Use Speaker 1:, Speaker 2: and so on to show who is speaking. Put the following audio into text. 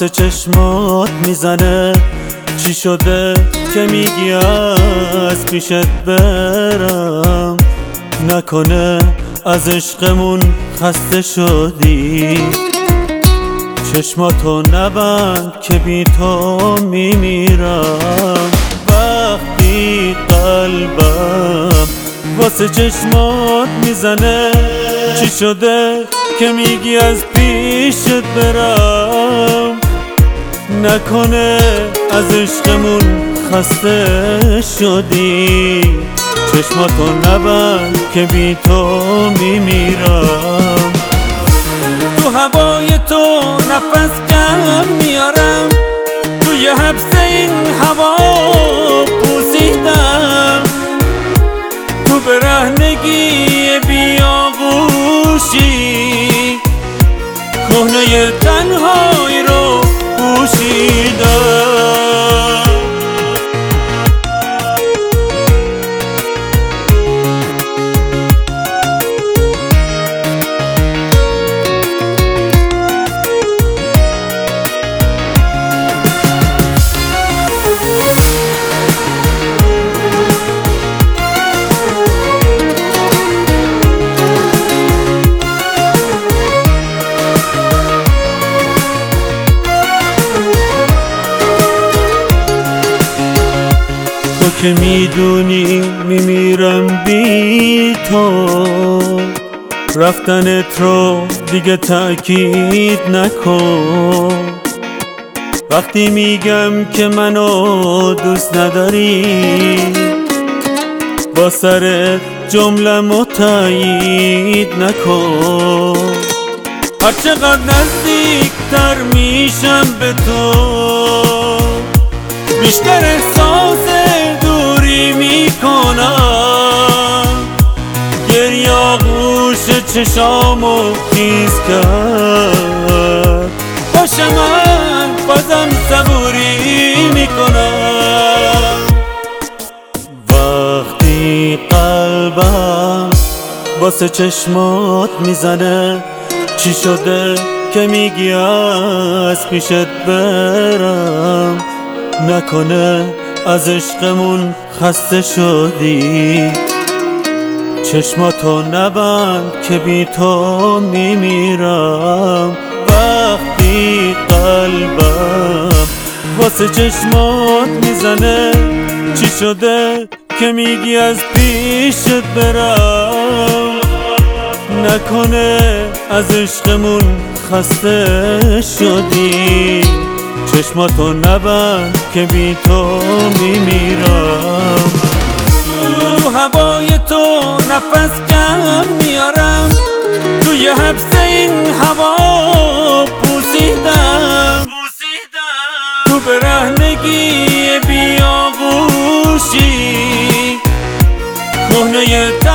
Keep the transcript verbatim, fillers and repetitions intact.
Speaker 1: واسه چشمات میزنه. چی شده که میگی از پیشت برم؟ نکنه از عشقمون خسته شدی؟ چشماتو نبند که بی تو میمیرم. وقتی قلبم واسه چشمات میزنه، چی شده که میگی از پیشت برم؟ نکنه از عشقمون خسته شدی؟ چشماتو نبند که بی تو میمیرم. تو هوای تو نفس کم میارم، توی حبس این هوا پوسیدم. تو برهنگی بیاغوشی کهنه تنهایی رو پوشیدم. تو که میدونی میمیرم بی تو، رفتنت رو دیگه تأکید نکن. وقتی میگم که منو دوست نداری، با سر جمله‌مو تایید نکن. هر چقدر نزدیکتر میشم به تو، بیشتر احساس دوری میکنم. گریه آغوش چشامو خیز کرد، باشه من بازم صبوری میکنم. وقتی قلبم واسه چشمات میزنه، چی شده که میگی از پیشت برم؟ نکنه از عشقمون خسته شدی؟ چشماتو نبند که بی تو میمیرم. وقتی قلبم واسه چشمات میزنه، چی شده که میگی از پیشت برم؟ نکنه از عشقمون خسته شدی؟ چشماتو نبند که بی تو میمیرم. تو هوای تو نفس کم میارم، توی حبس این هوا پوسیدم. تو برهنگی بیاغوشی کهنه